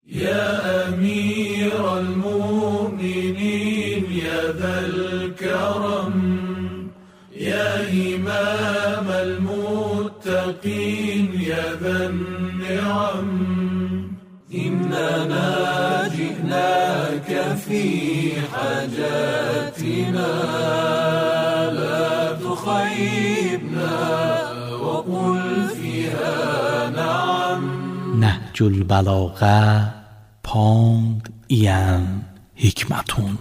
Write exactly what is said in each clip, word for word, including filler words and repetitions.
يا أمير المؤمنين يا ذا الكرم يا إمام المتقين يا ذا النعم إننا جئناك في حاجاتنا لا تخيبنا وقل فيها نعم. نهج البلاغه پاند این حکمتون.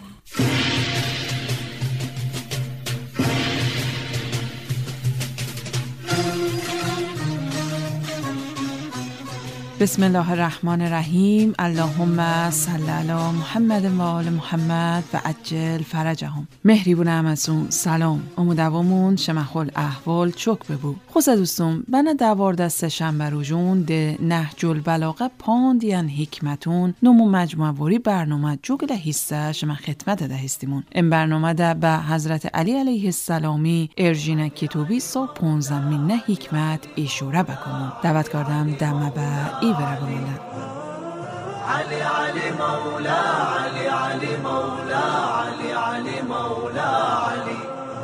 بسم الله الرحمن الرحیم. اللهم صل علی محمد و آل محمد و عجل فرجهم. مهریبون همسون سلام. امودوامون شمخول احوال چوک ببو. خوزه دوستم بنا دوار دست شنبه روژون ده نهج البلاغه پاندیان حکمتون نمو مجموعه وری برنامه جوگل حصه شما خدمت ده هستیمون. این برنامه ده به حضرت علی علیه السلامی ارژین کتوبی سو پونزم منه حکمت ایشوره بکنم. دعوت کردم دمه به ای برای بمونه. علی علی مولا علی علی مولا علی علی مولا علی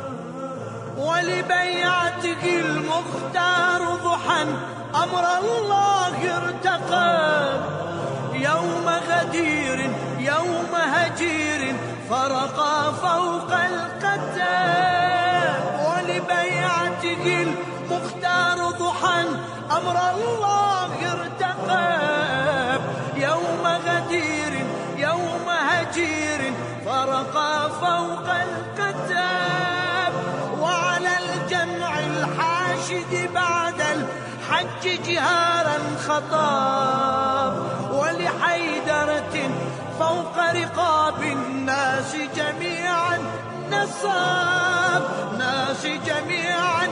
ولبيعتك المختار ضحى أمر الله ارتقى يوم غدير يوم هجير فرقا فوق القتال ولبيعتك المختار ضحى أمر الله ارتقى يوم غدير يوم هجير فرقا فوق الكتاب وعلى الجمع الحاشد بعد الحج جهارا خطاب ولحيدرة فوق رقاب الناس جميعا نصاب ناس جميعا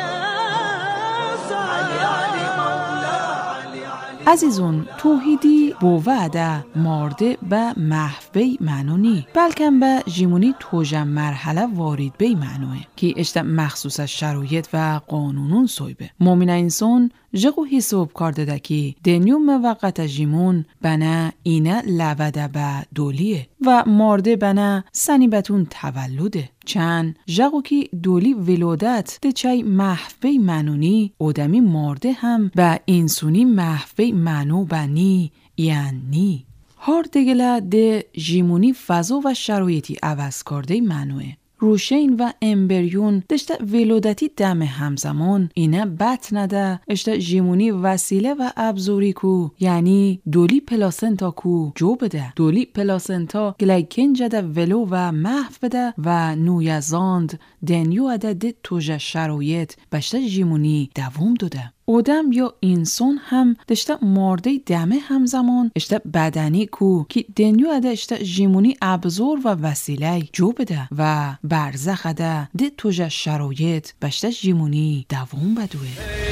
عزیزون توحیدی بوده مارده به محوی معنونی بلکه به جیمونی توجه مرحله وارد بی معنوه که اشته مخصوص شرایط و قانونون سویبه. مومن انسان جگو حساب کرده ده که دنیو موقت جیمون بنا اینه لوده به دولیه و مارده بنا سنیبتون تولده. چند جگو که دولی ولادت ده چای محوی معنونی آدمی مارده هم به انسونی محوی معنو بنی یعنی هر دگله ده جیمونی فضا و شرایطی عوض کرده معنوه. روشین و امبریون دشته ولادتی دم همزمان اینه بط نده اشته جیمونی وسیله و ابزوری کو یعنی دولی پلاسنتا کو جو بده دولی پلاسنتا گلیکن جده ولو و محو بده و نویزاند دنیو اده ده توجه شرایط بشته جیمونی دوام داده. آدم یا انسان هم دشته مارده دمه همزمان اشته بدنی کو که دنیو اده اشته جیمونی ابزور و وسیله جو بده و برزخ اده ده توجه شرایط بشته جیمونی دوام بدوه.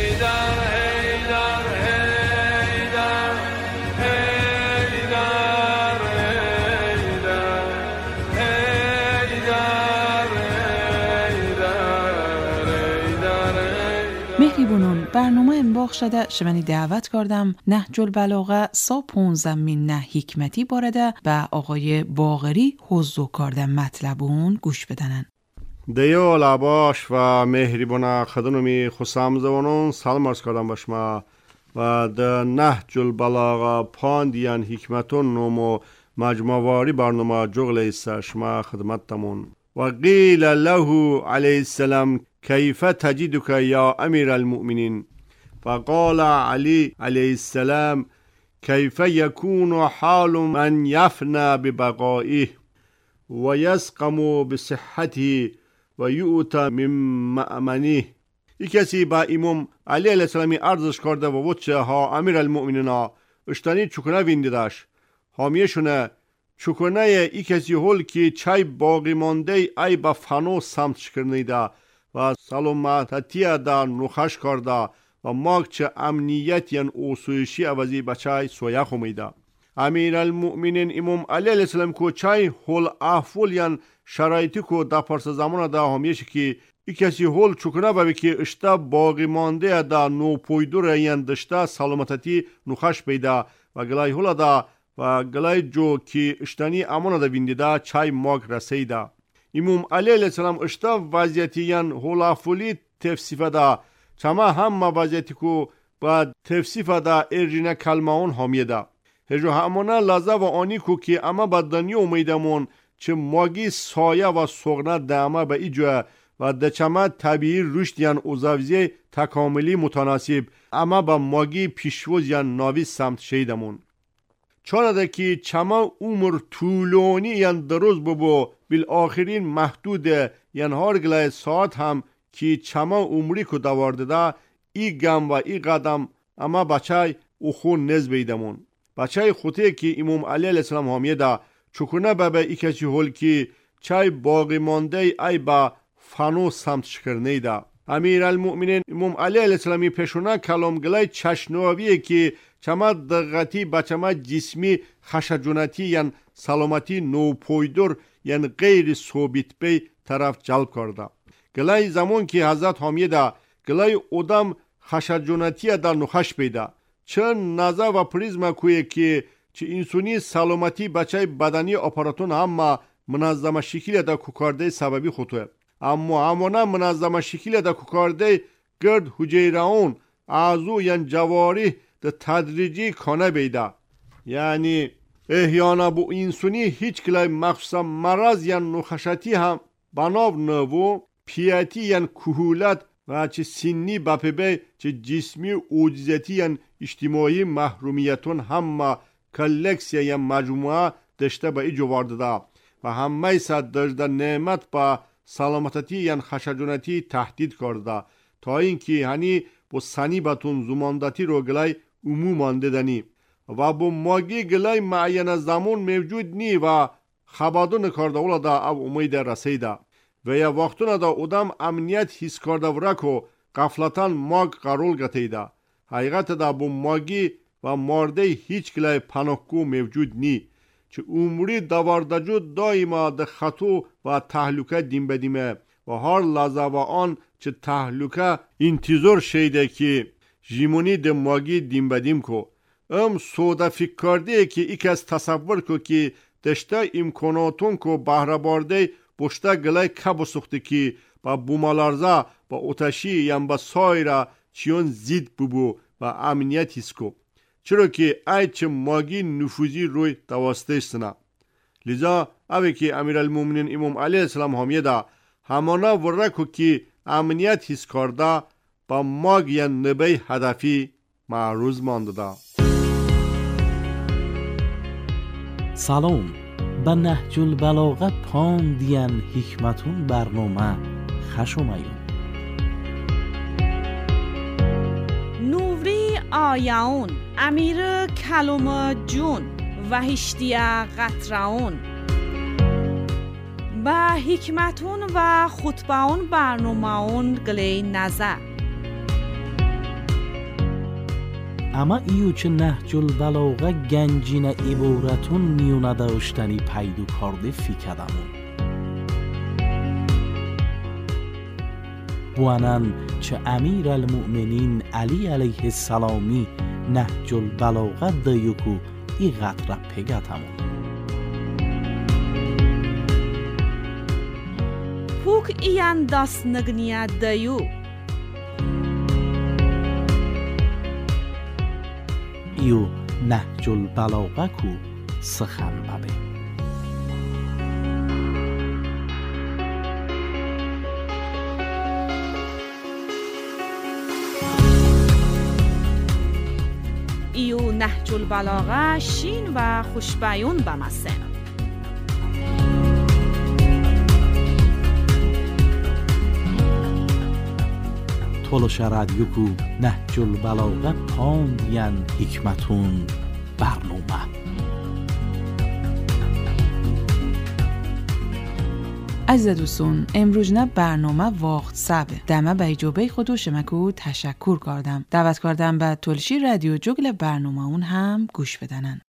مهریبونون برنامه انباخ شده شمانی دعوت کردم نهج البلاغه سا پونزم من نه حکمتی بارده به آقای باقری حضو کردن مطلبون گوش بدنن. دیو لباش و مهریبونه خدنومی خسام زوانون سلام عرض کردم باشما و ده نهج البلاغه پاندیان حکمتون نومو مجموعواری برنامه جغل ایسا شما خدمتتمون و قیل له علیه السلام كيف تجدك يا أمير المؤمنين فقال علي عليه السلام كيف يكون حال من يفنى ببقائه ويسقم بصحته ويؤتى من مأمنه. ای کسی با امام علی علیه السلام ارزش کرده و وچه ها امیر المؤمنین اشتانی چکنه ویندیدش هامیشونه چکنه ای کسی هول که چای باقی مانده ای با فنو سمت شکرنیده و سلامتی دا نخش کرده و ماکچه امنیت یان اوسویشی عوضی بچای سویا خومیده. امیر المؤمنین امام علی علیه السلام کو چای هول احوال یان شرایطی کو دا پرس زمان دا همیشه که ای کسی هول چکنه ببی که اشتا باقی مانده دا نو پویدور یان دشتا سلامتی نخش بیده و گلای هول دا و گلای جو کی اشتانی امانه دا ویندیدا چای ماگ رسیدا. امام علی علیه السلام اشتا وضعیتیان هولافولی تفسیفه دا چما هم وضعیتی کو با تفسیفه دا ارجینه کلماون همیه دا. هجو همانا لازه و آنی کو که اما با دنیا امیدمون چه ماگی سایه و سغنه دامه به ایجوه و دچما طبیعی رشد یان اوزاویزی تکاملی متناسب اما با ماگی پیشوز یان ناوی سمت شیدمون. چون ده که چما عمر طولانی یان دروز ببو بالآخرین محدوده یان هر گلای ساعت هم که چما عمری کو دوارده دا ای گم و ای قدم اما بچای او خون نز بیدمون. بچای خوته که امام علی علیه السلام همیه دا چکونه بابا ای کسی هول که چای باقی مانده ای با فانو سمت شکرنه دا. امیر المؤمنین امام علی علیه السلامی پیشونه کلام گلای چشنوابیه که چما دقتی بچما جسمی خشجونتی یان سلامتی نو پویدور یان غیر ثابت بی طرف جلب کرده. گلای زمان که حضرت حامیه دا گلای ادم خشجونتی دا نخش بیده. چون نظر و پریزما کویه که چه انسانی سلامتی بچه بدنی اپاراتون هم منظم شکلی دا کوکارده سببی خطوه. اما همانا منظم شکلی دا کوکارده گرد حجیران اعضو یان جواری دا تدریجی کانه بیده. یعنی احیانا بو انسانی هیچ کلای مخصوصا مرض یان نخشتی هم بناب نوو پیاتی یان کهولت و چه سنی بپبه چه جسمی اوجزتی یان اجتماعی محرومیتون هم کلکسیا یا مجموعه داشته به ایجو وارده دا و همه صد داشته نعمت با سلامتی یا خشجونتی تهدید کرده تا اینکه هنی با سنی باتون زماندتی رو گلای عموم مانده دنی و با ماگی گلای معین زمان موجود نی و خبادون کرده اولا دا او امید رسیده و یا وقتون دا ادام امنیت حس کرده و رکو قفلتان ماگ قرول گتیده. حقیقت دا با ماگی و مرده هیچ کلای پناهگو موجود نی چه عمری دواردجو دائما ده خطو و تحلوکه دیم بدیمه و هر لحظه و آن چه تحلوکه انتظار شیده که جیمونی ده ماگی دیم بدیم کو ام سودا فکر کرده که ایک از تصور کو که دشته امکاناتون کو بهره بارده بشته گلای کب سخته که با بومالارزه با اتشی یم با سایره چیون زید ببو و امنیت هسکو چرا که ای چه ماگی نفوذی روی تواسطه سنا. لذا اوه که امیر المومنین امام علیه السلام همیه دا همانا ورکو که امنیت حس کرده با ماگ یا نبی هدفی معروض مانده دا. سلام، به نهج البلاغه پاندین حکمتون برنامه خوش اومدین. نوری آیاون امیر کلوم جون و هشتیا قطراون با حکمتون و خطبهون برنامهون گلی نظر اما ایو چه نهج البلاغه گنجین عبارتون میونه داشتنی پیدو کرده فکرمون بوانن چه امیر المؤمنین علی علیه السلامی نهج البلاغه دیوکو ای قطره پگتمون پوک ایان داست نگنیا دیو ایو نهج البلاغه کو سخن ببه ایو نهج البلاغه شین و خوشبیون بمسن تولوش رادیوکو نهج البلاغه پاندین حکمتون برنامه عزیز دوستون امروز نه برنامه وقت سبه دمه به اجابه خودو شمکو تشکر کردم دعوت کردم به تولشی رادیو جوگل برنامه اون هم گوش بدنن